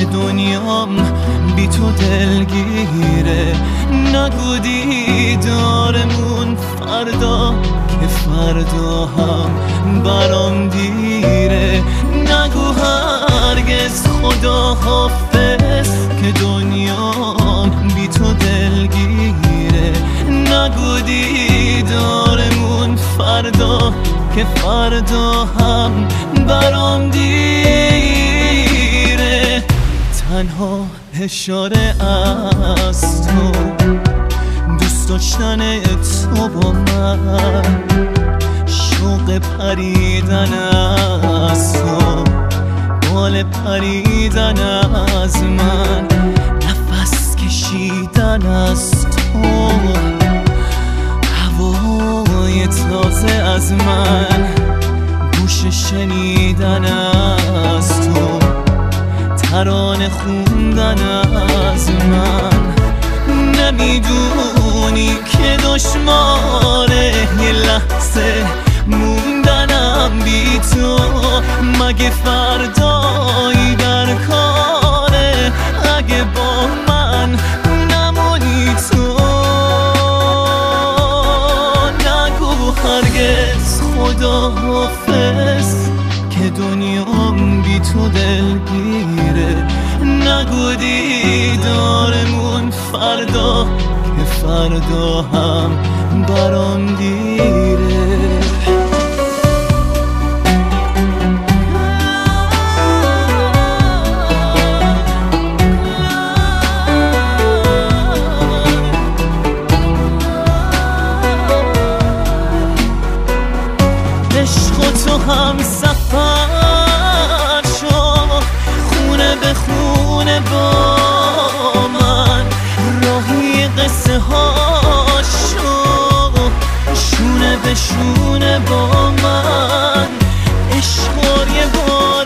دنیام بی تو دلگیره. نگو دیدارمون فردا که فردا هم برام دیره. نگو هرگز خدا حافظ که دنیام بی تو دلگیره. نگو دیدارمون فردا که فردا هم برام دیره. تنها اشاره از تو، دوست داشتن تو با من، شوق پریدن از تو، بال پریدن از من، نفس کشیدن از تو، هوای تازه از من، گوش شنیدن از تو، ترانه خوندن از من. نمیدونی که دشماره یه لحظه موندنم بی تو. مگه فردایی در کاره اگه با من نمونی تو؟ نگو هرگز خدا حافظ که دنیام بی تو دلگیره. نگو دیدارمون فردا که فردا هم برام دیره. عشق تو هم سفر شو، خونه به خونه با من، راهی قصه ها شو، شونه به شونه با من. عشق یه بار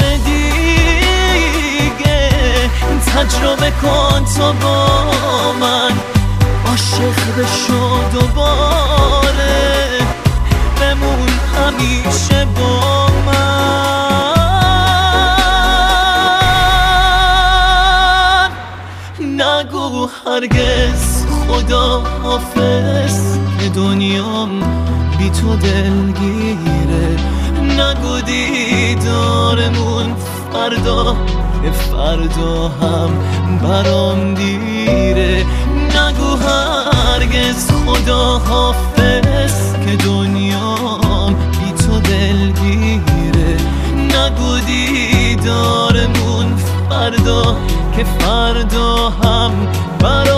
دیگه تجربه کن تو با من، عاشق بشو دوباره، بمون همیشه با من. نگو هرگز خدا حافظ که دنیام بی تو دلگیره. نگو دیدارمون فردا که فردا هم برام دیره. نگو هرگز خدا حافظ که دنیام بی تو دلگیره. نگو دیدارمون فردا که فردا هم برام